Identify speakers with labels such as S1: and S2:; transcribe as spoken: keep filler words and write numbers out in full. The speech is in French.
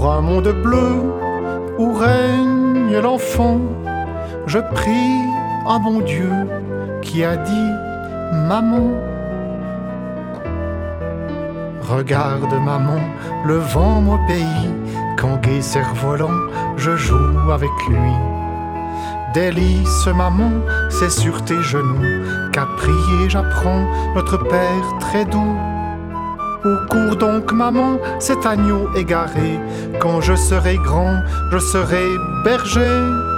S1: Pour un monde bleu où règne l'enfant, je prie un bon Dieu qui a dit maman. Regarde maman, le vent au pays, quand gai cerf-volant, je joue avec lui. Délice maman, c'est sur tes genoux qu'à prier j'apprends notre Père très doux. Où court donc maman, cet agneau égaré? Quand je serai grand, je serai berger.